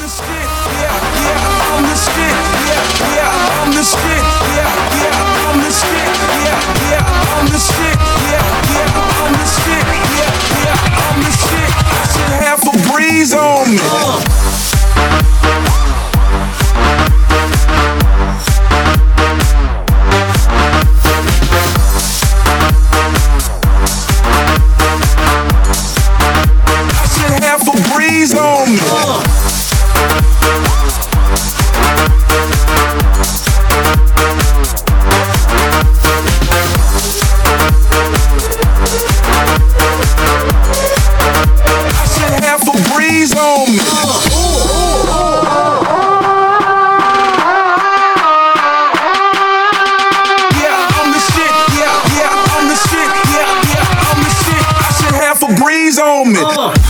the shit, yeah, yeah, I'm the shit, yeah, yeah, I'm the shit, yeah, yeah, I'm the shit, yeah, yeah, I'm the shit, yeah, yeah, I'm the shit, yeah, yeah, I'm the shit. I should have a breeze on me. Breeze on me. I should have a breeze on me. Yeah, I'm the shit. Yeah, yeah, I'm the shit. Yeah, yeah, I'm the shit. I should have a breeze on me.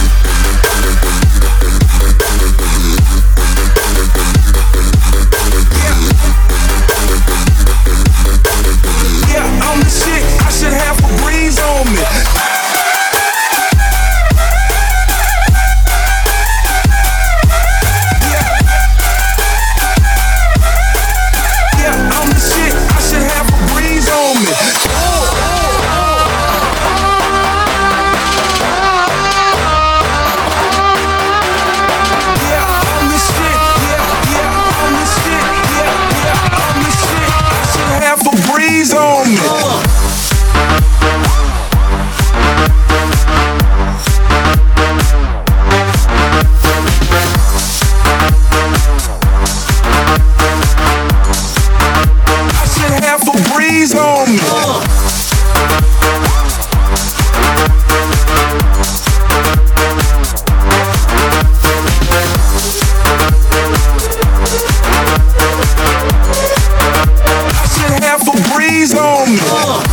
Breeze on me. I should have a breeze on me. Breeze on me.